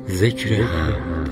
ذکر حمد.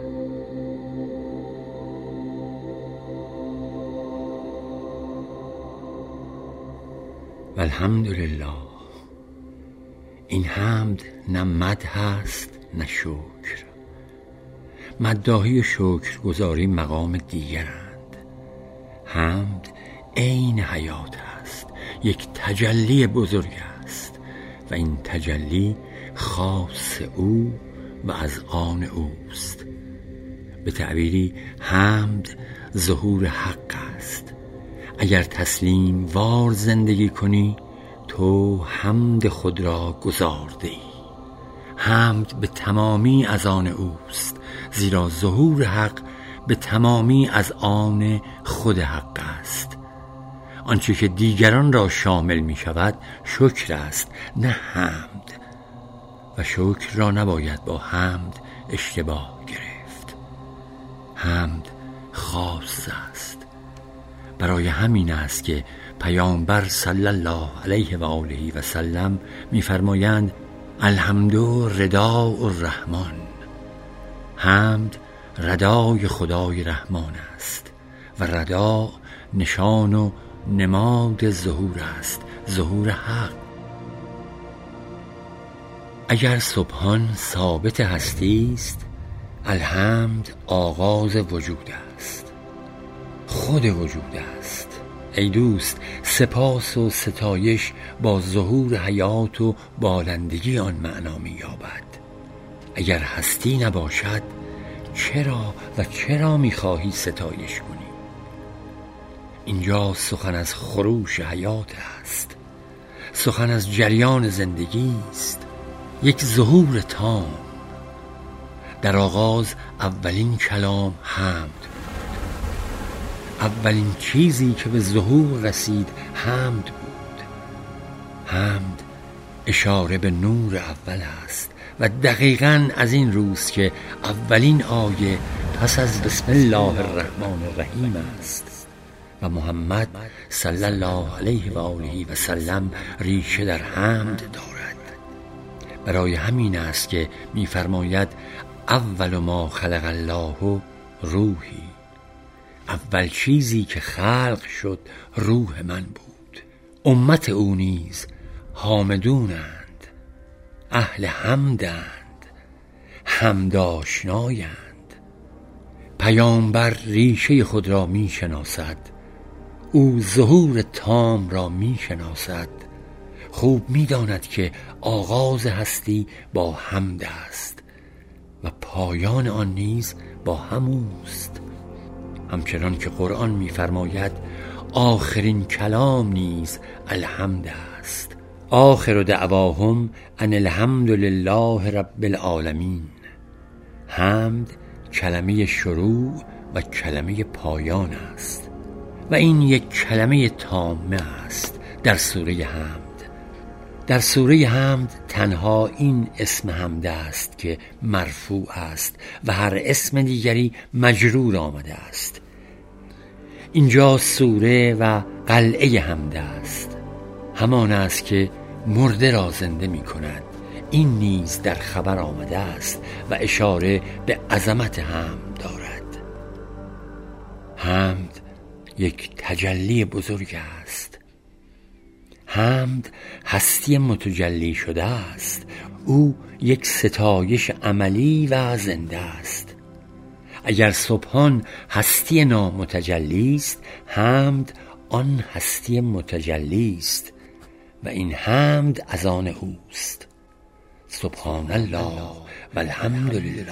الحمدلله. این حمد نه مدح است نه شکر. مداحی و شکرگزاری مقام دیگرند. حمد عین حیات است، یک تجلی بزرگ است و این تجلی خاص او و از آن اوست. به تعبیری حمد ظهور حق است. اگر تسلیم وار زندگی کنی تو حمد خود را گزارده ای. حمد به تمامی از آن اوست، زیرا ظهور حق به تمامی از آن خود حق است. آنچه که دیگران را شامل می شود شکر است نه حمد، و شکر را نباید با حمد اشتباه گرفت. حمد خاص است. برای همین است که پیامبر صلی الله علیه و آله و سلم می‌فرمایند الحمد رداء الرحمن. حمد ردای خدای رحمان است و ردا نشان و نماد ظهور است، ظهور حق. اگر سبحان ثابت هستی است، الحمد آغاز وجود است، خود وجود است. ای دوست، سپاس و ستایش با ظهور حیات و بالندگی آن معنا می‌یابد. اگر هستی نباشد چرا می‌خواهی ستایش کنی؟ اینجا سخن از خروش حیات است، سخن از جریان زندگی است، یک ظهور تام. در آغاز اولین کلام حمد بود. اولین چیزی که به ظهور رسید حمد بود. حمد اشاره به نور اول است و دقیقاً از این روز که اولین آیه پس از بسم الله الرحمن الرحیم است و محمد صلی الله علیه و آله و سلم ریشه در حمد دارد. برای همین است که می‌فرماید اول ما خلق الله روحی. اول چیزی که خلق شد روح من بود. امت او نیز حامدونند، اهل حمدند، حمد آشنایند. پیامبر ریشه خود را می شناسد، او ظهور تام را می شناسد. خوب می داند که آغاز هستی با حمد است و پایان آن نیز با هموست. همچنان که قرآن می‌فرماید آخرین کلام نیز الحمد است. آخر دعواهم ان الحمد لله رب العالمین. حمد کلمه شروع و کلمه پایان است و این یک کلمه تامه است در سوره حمد. در سوره حمد تنها این اسم حمد است که مرفوع است و هر اسم دیگری مجرور آمده است. اینجا سوره و قلعه حمد است، همان است که مرده را زنده می کند. این نیز در خبر آمده است و اشاره به عظمت حمد دارد. حمد یک تجلی بزرگ است. حمد هستی متجلی شده است. او یک ستایش عملی و زنده است. اگر سبحان هستی نامتجلی است، حمد آن هستی متجلی است و این حمد از آن اوست. سبحان الله و الحمد لله.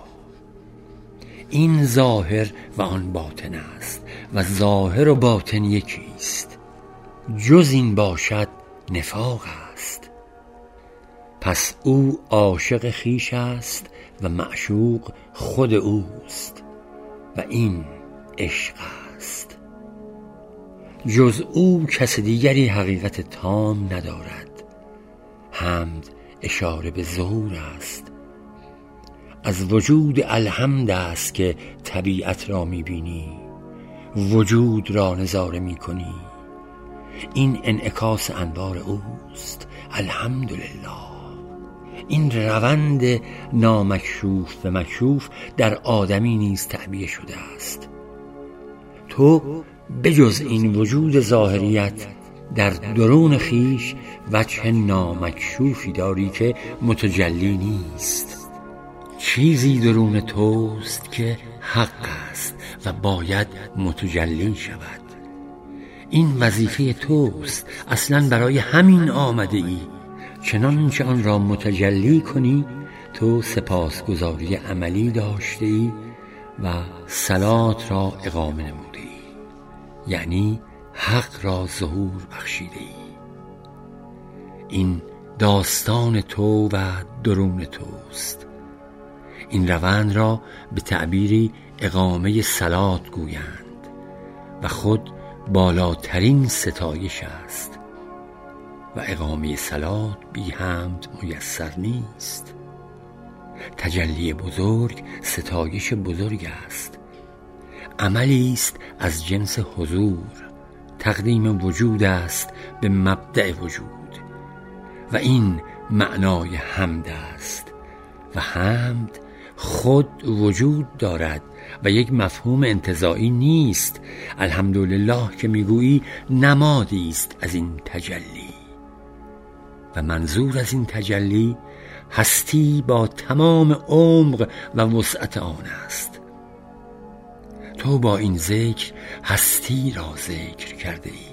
این ظاهر و آن باطن است و ظاهر و باطن یکی است. جز این باشد نفاق است. پس او عاشق خویش است و معشوق خود اوست و این عشق است. جز او کس دیگری حقیقت تام ندارد. حمد اشاره به ظهور است. از وجود الحمد است که طبیعت را می‌بینی، وجود را نظاره می‌کنی. این انعکاس انوار اوست. الحمدلله. این روند نامکشوف و مکشوف در آدمی نیز تعبیه شده است. تو بجز این وجود ظاهریت در درون خیش وجه نامکشوفی داری که متجلی نیست. چیزی درون توست که حق است و باید متجلی شود. این وظیفه توست، اصلا برای همین آمده ای. چنانچه آن را متجلی کنی تو سپاسگزاری عملی داشته ای و صلات را اقامه نموده ای، یعنی حق را ظهور بخشیده ای. این داستان تو و درون توست. این روند را به تعبیری اقامه صلات گویند و خود بالاترین ستایش است و اقامه صلات بی حمد میسر نیست. تجلی بزرگ ستایش بزرگ است، عملی است از جنس حضور، تقدیم وجود است به مبدأ وجود و این معنای حمد است و حمد خود وجود دارد و یک مفهوم انتزاعی نیست. الحمدلله که میگویی نمادی است از این تجلی و منظور از این تجلی هستی با تمام عمق و وسعت آن است. تو با این ذکر هستی را ذکر کرده ای،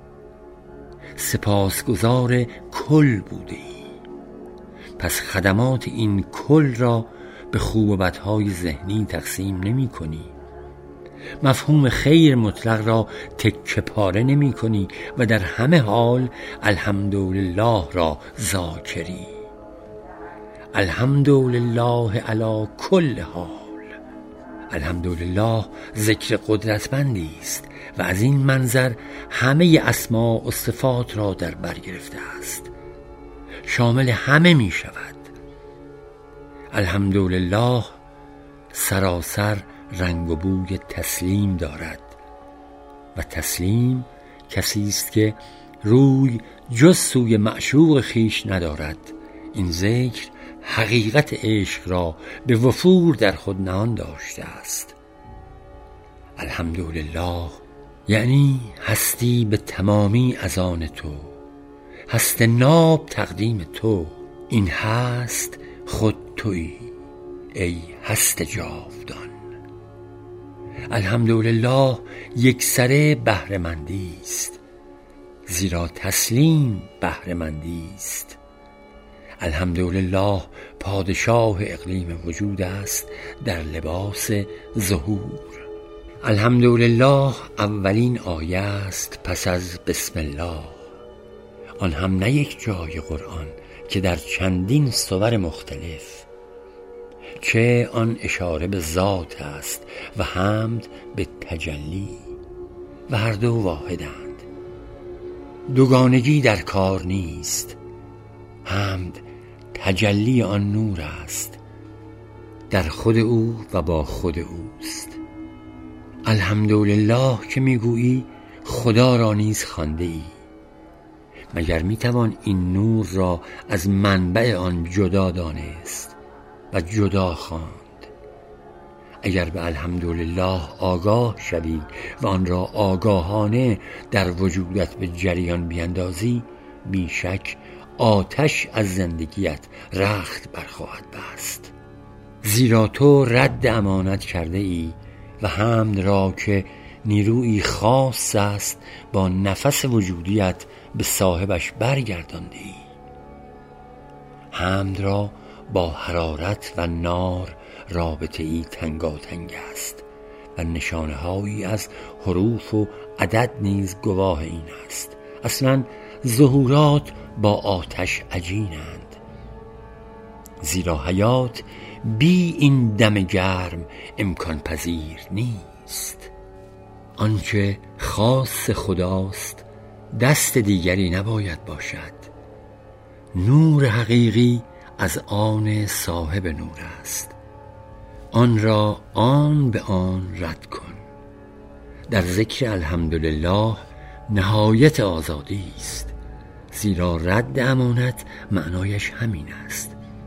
سپاسگزار کل بوده ای. پس خدمات این کل را به خوب و بدهای ذهنی تقسیم نمی کنی، مفهوم خیر مطلق را تکه پاره نمی کنی و در همه حال الحمدلله را ذاکری. الحمدلله علی کل حال. الحمدلله ذکر قدرتمندی است و از این منظر همه اسماء و صفات را در بر گرفته است، شامل همه می شود. الحمدلله سراسر رنگ و بوی تسلیم دارد و تسلیم کسی است که روی جز سوی معشوق خیش ندارد. این ذکر حقیقت عشق را به وفور در خود نهان داشته است. الحمدلله یعنی هستی به تمامی از آن تو، هست ناب تقدیم تو. این هست خود تویی ای هست جاودان. الحمدلله یکسره بهره‌مندی است، زیرا تسلیم بهره‌مندی است. الحمدلله پادشاه اقلیم وجود است در لباس ظهور. الحمدلله اولین آیه است پس از بسم الله، آن هم نه یک جای قرآن که در چندین صور مختلف، چه آن اشاره به ذات است و حمد به تجلی و هر دو واحدند. دوگانگی در کار نیست. حمد تجلی آن نور است، در خود او و با خود اوست. الحمدلله که میگویی خدا را نیز خوانده ای، مگر میتوان این نور را از منبع آن جدا دانست و جدا خواند؟ اگر به الحمدلله آگاه شوی و آن را آگاهانه در وجودت به جریان بیندازی، بیشک آتش از زندگیت رخت برخواهد بست. زیرا تو رد امانت کرده ای و حمد را که نیرویی خاص است با نفس وجودیت به صاحبش برگردانده ای. حمد را با حرارت و نار رابطه ای تنگاتنگ است و نشانه هایی از حروف و عدد نیز گواه این است. اصلا ظهورات با آتش عجینند، زیرا حیات بی این دم گرم امکان پذیر نیست. آنچه خاص خداست دست دیگری نباید باشد. نور حقیقی از آن صاحب نور است، آن را آن به آن رد کن. در ذکر الحمدلله نهایت آزادی است، زیرا رد امانت معنایش همین است.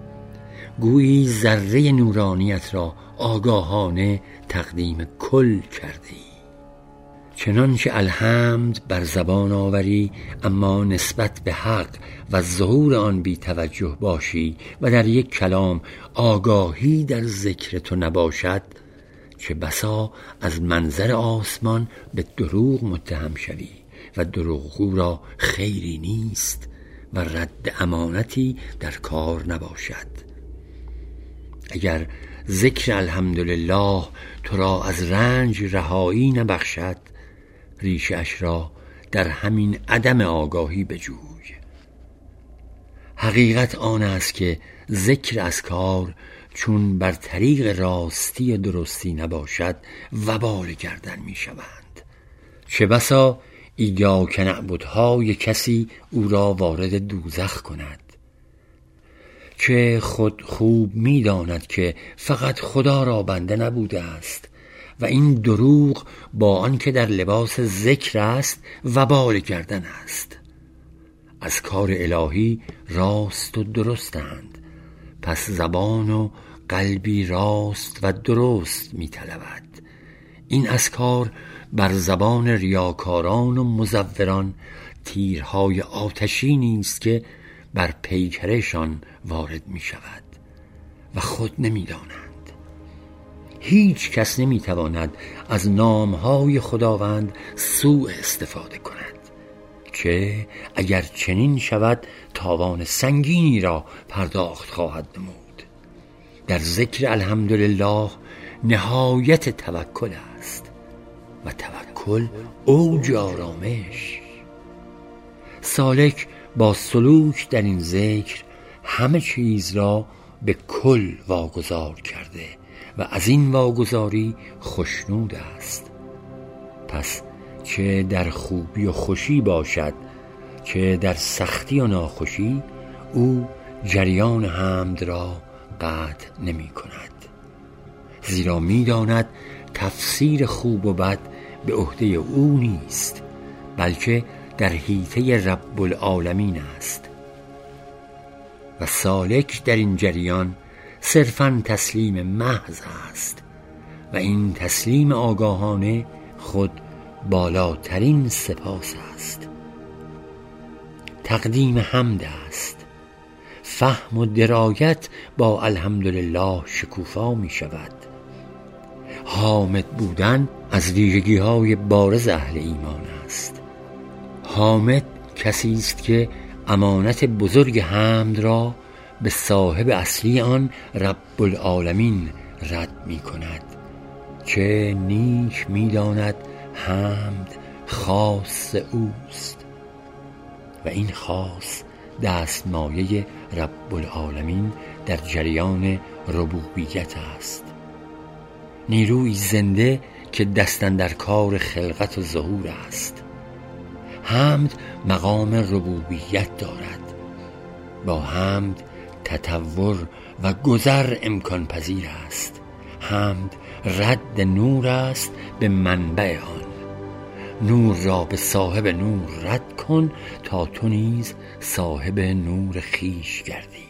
گویی ذره نورانیت را آگاهانه تقدیم کل کرده ای. چنانچه الحمد بر زبان آوری اما نسبت به حق و ظهور آن بی توجه باشی و در یک کلام آگاهی در ذکر تو نباشد، چه بسا از منظر آسمان به دروغ متهم شوی و دروغگو را خیری نیست و رد امانتی در کار نباشد. اگر ذکر الحمدلله تو را از رنج رهایی نبخشد، ریشه اش را در همین عدم آگاهی بجوی. حقیقت آن است که ذکر اذکار چون بر طریق راستی و درستی نباشد وبال گردن می شوند. چه بسا ایاک نعبدهای کسی او را وارد دوزخ کند، چه خود خوب می داند که فقط خدا را بنده نبوده است و این دروغ با آن که در لباس ذکر است وبال گردن است. از کار الهی راست و درستند، پس زبان و قلبی راست و درست می طلبد. این اذکار بر زبان ریاکاران و مزوران تیرهای آتشی نیست که بر پیکرشان وارد می شود و خود نمی دانند. هیچ کس نمی تواند از نامهای خداوند سوء استفاده کند، که اگر چنین شود تاوان سنگینی را پرداخت خواهد نمود. در ذکر الحمدلله نهایت توکل است و توکل اوج آرامش. سالک با سلوک در این ذکر همه چیز را به کل واگذار کرده و از این واگذاری خوشنود است. پس چه در خوبی و خوشی باشد چه در سختی و ناخوشی، او جریان حمد را قطع نمی کند، زیرا می داند تفسیر خوب و بد به عهده او نیست، بلکه در حیطه رب العالمین است. و سالک در این جریان صرفاً تسلیم محض است و این تسلیم آگاهانه خود بالاترین سپاس است. تقدیم حمد است. فهم و درایت با الحمدلله شکوفا می شود. حامد بودن از ویژگی های بارز اهل ایمان است. حامد کسی است که امانت بزرگ حمد را به صاحب اصلی آن رب العالمین رد می کند، چه نیک می داند حمد خاص اوست و این خاص دستمایه رب العالمین در جریان ربوبیت است. نیروی زنده که دستن در کار خلقت و ظهور است. حمد مقام ربوبیت دارد. با حمد تطور و گذر امکان پذیر است. حمد رد نور است به منبع آن. نور را به صاحب نور رد کن تا تو نیز صاحب نور خویش گردی.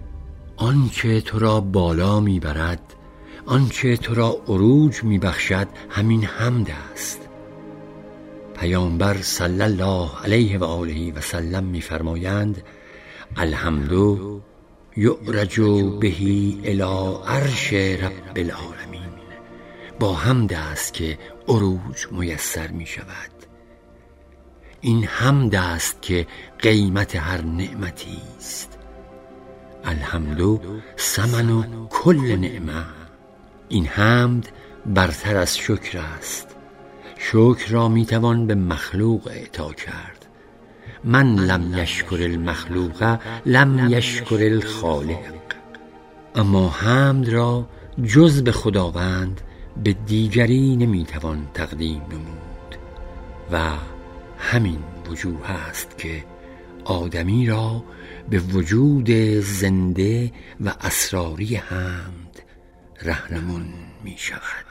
آنچه تو را بالا میبرد، آنچه تو را عروج میبخشد، همین حمد است. پیامبر صلی الله علیه و آله و سلم میفرمایند: الحمد یعرج بهی الی عرش رب العالمین. با حمد است که عروج میسر می شود. این حمد است که قیمت هر نعمتی است. الحمد ثمن کل نعمه. این حمد برتر از شکر است. شکر را می توان به مخلوق اعطا کرد. من لم یشکر المخلوق لم یشکر الخالق. اما حمد را جز به خداوند به دیگری نمیتوان تقدیم نمود و همین وجوه است که آدمی را به وجود زنده و اسراری حمد رهنمون می شود.